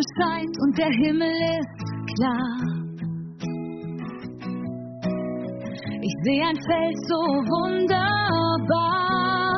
scheint und der Himmel ist klar. Ich sehe ein Feld so wunderbar.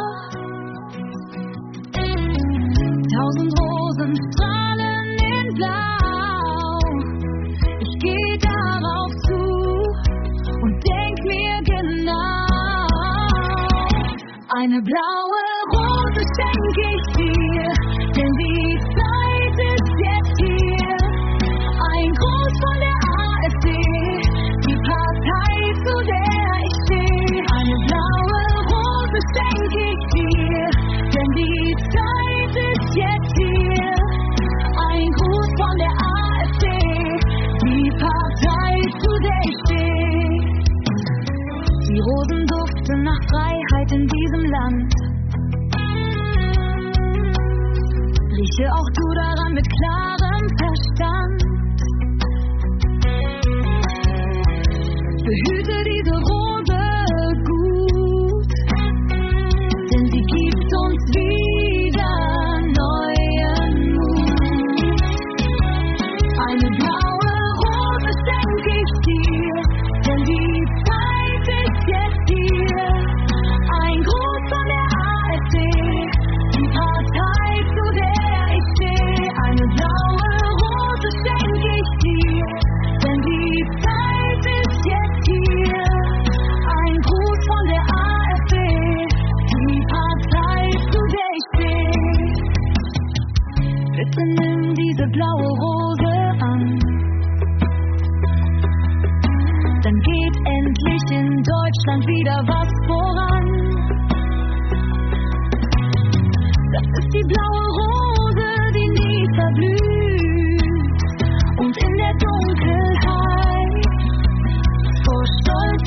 1000 Rosen strahlen in Blau. Ich gehe darauf zu und denk mir genau: eine blaue Rose schenk ich dir, denn die Zeit ist jetzt hier. Ein Gruß von der AfD, die Partei, zu der ich stehe. Eine blaue Rose schenk ich dir, denn die Zeit ist jetzt hier. Ein Gruß von der AfD, die Partei, zu der ich stehe. Die Rosen duften nach Freiheit in diesem Land. Rieche auch du daran mit klarem Verstand. Behüte diese Rose gut, denn sie gibt uns wieder neuen Mut. Eine blaue Rose schenk ich dir, denn die Zeit ist jetzt hier. Ein Gruß von der AfD, die Partei, zu der ich stehe. Eine blaue Rose schenk ich dir, denn die Zeit ist jetzt hier. Ein Gruß von der AfD, die Partei, zu der ich stehe. Bitte nimm diese blaue Rose an, dann geht endlich in Deutschland wieder was voran. Das ist die blaue Rose, die nie verblüht und in der Dunkelheit vor Stolz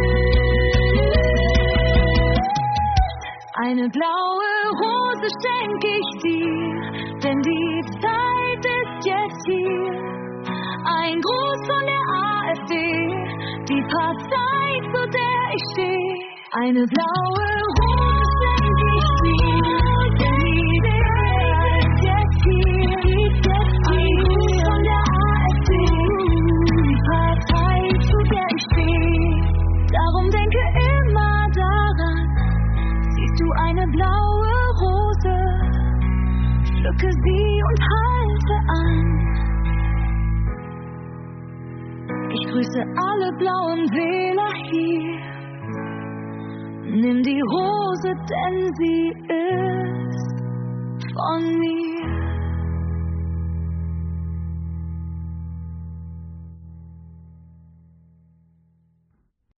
erglüht. Eine blaue Rose schenk ich dir, denn die Zeit ist jetzt hier. Ein Gruß von der AfD, die Partei, zu der ich stehe. Eine blaue Rose schenk ich dir, denn die Zeit ist jetzt hier. Ein Gruß von der AfD, die Partei, zu der ich stehe. Darum denke immer daran: siehst du eine blaue Rose, pflücke sie und halte an. Ich grüße alle blauen Wähler hier. Nimm die Rose, denn sie ist von mir.